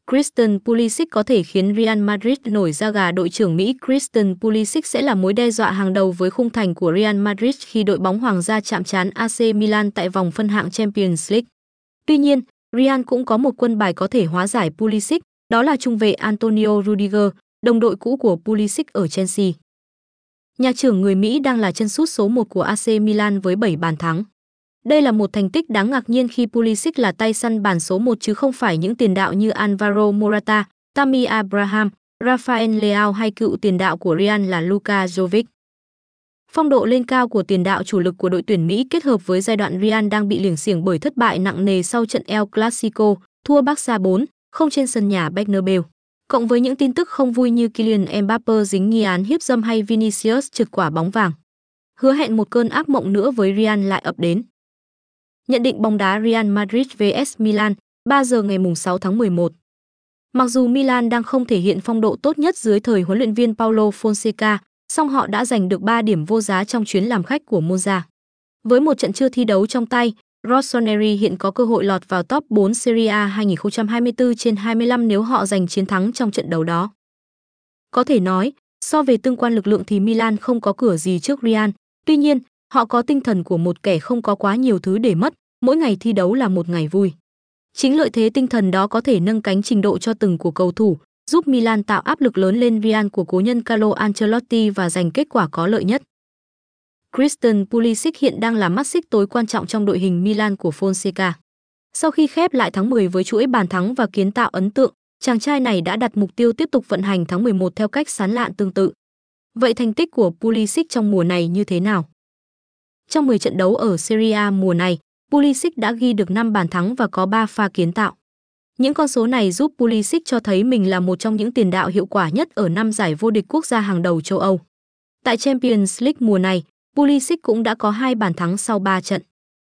Christian Pulisic có thể khiến Real Madrid nổi da gà. Đội trưởng Mỹ Christian Pulisic sẽ là mối đe dọa hàng đầu với khung thành của Real Madrid khi đội bóng hoàng gia chạm trán AC Milan tại vòng phân hạng Champions League. Tuy nhiên, Real cũng có một quân bài có thể hóa giải Pulisic, đó là trung vệ Antonio Rudiger, đồng đội cũ của Pulisic ở Chelsea. Nhà trưởng người Mỹ đang là chân sút số 1 của AC Milan với 7 bàn thắng. Đây là một thành tích đáng ngạc nhiên khi Pulisic là tay săn bàn số 1 chứ không phải những tiền đạo như Alvaro Morata, Tammy Abraham, Rafael Leao hay cựu tiền đạo của Real là Luka Jovic. Phong độ lên cao của tiền đạo chủ lực của đội tuyển Mỹ kết hợp với giai đoạn Real đang bị liềng xiềng bởi thất bại nặng nề sau trận El Clasico, thua Barca 4-0 trên sân nhà Bernabeu. Cộng với những tin tức không vui như Kylian Mbappé dính nghi án hiếp dâm hay Vinicius trượt quả bóng vàng. Hứa hẹn một cơn ác mộng nữa với Real lại ập đến. Nhận định bóng đá Real Madrid vs Milan, 3 giờ ngày 6 tháng 11. Mặc dù Milan đang không thể hiện phong độ tốt nhất dưới thời huấn luyện viên Paulo Fonseca, song họ đã giành được 3 điểm vô giá trong chuyến làm khách của Monza. Với một trận chưa thi đấu trong tay, Rossoneri hiện có cơ hội lọt vào top 4 Serie A 2024/25 nếu họ giành chiến thắng trong trận đấu đó. Có thể nói, so về tương quan lực lượng thì Milan không có cửa gì trước Real, tuy nhiên, họ có tinh thần của một kẻ không có quá nhiều thứ để mất, mỗi ngày thi đấu là một ngày vui. Chính lợi thế tinh thần đó có thể nâng cánh trình độ cho từng của cầu thủ, giúp Milan tạo áp lực lớn lên Real của cố nhân Carlo Ancelotti và giành kết quả có lợi nhất. Christian Pulisic hiện đang là mắt xích tối quan trọng trong đội hình Milan của Fonseca. Sau khi khép lại tháng 10 với chuỗi bàn thắng và kiến tạo ấn tượng, chàng trai này đã đặt mục tiêu tiếp tục vận hành tháng 11 theo cách sán lạn tương tự. Vậy thành tích của Pulisic trong mùa này như thế nào? Trong 10 trận đấu ở Serie A mùa này, Pulisic đã ghi được 5 bàn thắng và có 3 pha kiến tạo. Những con số này giúp Pulisic cho thấy mình là một trong những tiền đạo hiệu quả nhất ở 5 giải vô địch quốc gia hàng đầu châu Âu. Tại Champions League mùa này, Pulisic cũng đã có 2 bàn thắng sau 3 trận.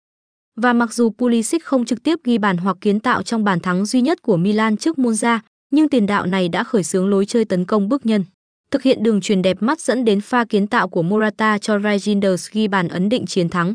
Và mặc dù Pulisic không trực tiếp ghi bàn hoặc kiến tạo trong bàn thắng duy nhất của Milan trước Monza, nhưng tiền đạo này đã khởi xướng lối chơi tấn công bước nhân, thực hiện đường chuyền đẹp mắt dẫn đến pha kiến tạo của Morata cho Reijnders ghi bàn ấn định chiến thắng.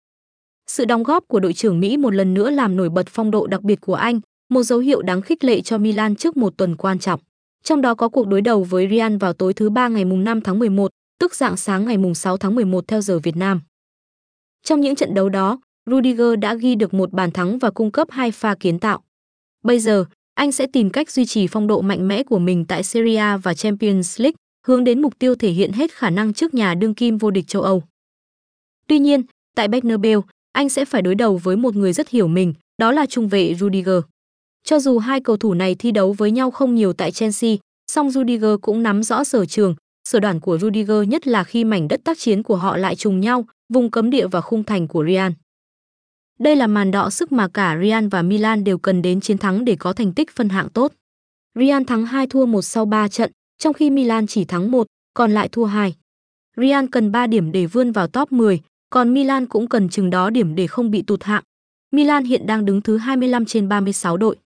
Sự đóng góp của đội trưởng Mỹ một lần nữa làm nổi bật phong độ đặc biệt của anh, một dấu hiệu đáng khích lệ cho Milan trước một tuần quan trọng. Trong đó có cuộc đối đầu với Real vào tối thứ Ba ngày 5 tháng 11, tức rạng sáng ngày 6 tháng 11 theo giờ Việt Nam. Trong những trận đấu đó, Rudiger đã ghi được 1 bàn thắng và cung cấp 2 pha kiến tạo. Bây giờ, anh sẽ tìm cách duy trì phong độ mạnh mẽ của mình tại Serie A và Champions League, hướng đến mục tiêu thể hiện hết khả năng trước nhà đương kim vô địch châu Âu. Tuy nhiên, tại Bernabeu, anh sẽ phải đối đầu với một người rất hiểu mình, đó là trung vệ Rudiger. Cho dù hai cầu thủ này thi đấu với nhau không nhiều tại Chelsea, song Rudiger cũng nắm rõ sở trường, sở đoản của Rudiger nhất là khi mảnh đất tác chiến của họ lại trùng nhau, vùng cấm địa và khung thành của Real. Đây là màn đọ sức mà cả Real và Milan đều cần đến chiến thắng để có thành tích phân hạng tốt. Real thắng 2 thua 1 sau 3 trận, trong khi Milan chỉ thắng 1, còn lại thua 2. Real cần 3 điểm để vươn vào top 10, còn Milan cũng cần chừng đó điểm để không bị tụt hạng. Milan hiện đang đứng thứ 25 trên 36 đội.